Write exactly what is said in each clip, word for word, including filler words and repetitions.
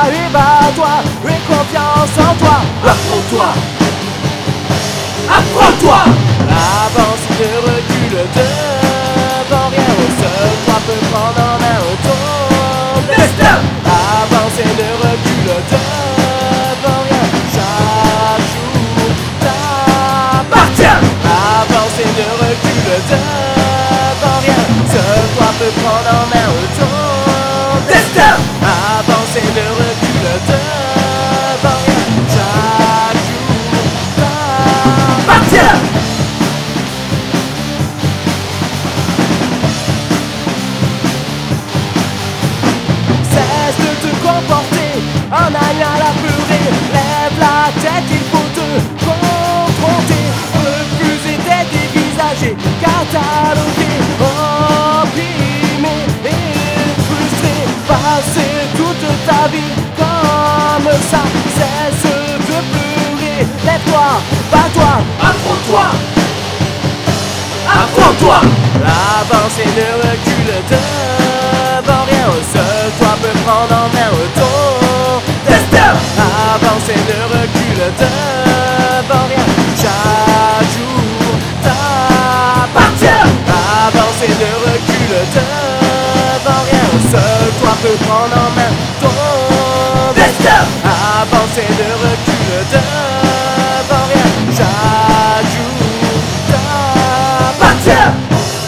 et bats-toi, et confiance en toi. Apprends-toi, apprends-toi. Avance, ne recule devant rien. Seul toi peux prendre en main ton destin. Avance et ne recule devant rien. Chaque jour t'appartient. Avance et ne recule devant rien. Seul toi peux prendre en main ton destin. Avance et ne recule devant rien. Chaque jour t'appartient. Cesse de te comporter en allant la pleurer. Lève la tête, il faut te confronter. Refuser d'être dévisagé, catalogué, opprimé et frustré. Passer toute ta vie comme ça. Cesse de pleurer, lève-toi, bats-toi, Apprends-toi, apprends-toi. avance et ne recule devant rien. Seul toi peux prendre en main ton destin. Avance et ne recule devant rien. Chaque jour t'appartient. Avance et ne recule devant rien. Seul toi peux prendre en main ton destin. Avance et ne recule devant rien. Chaque jour t'appartient.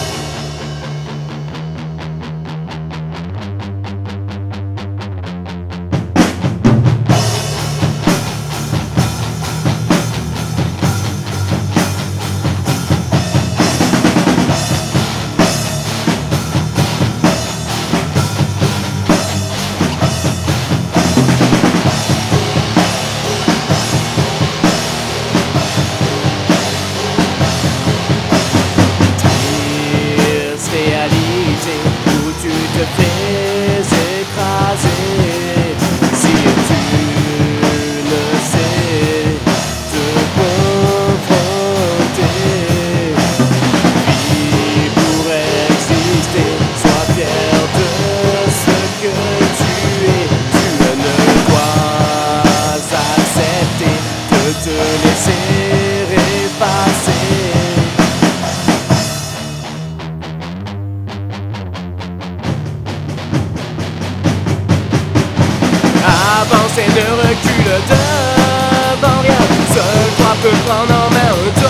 Réaliser où tu te fais écraser. Si tu le sais, te confronter. Vis pour exister, sois fier de ce que tu es. Tu ne dois accepter de te laisser effacer. Avance et ne recule devant rien. Seul toi peux prendre en main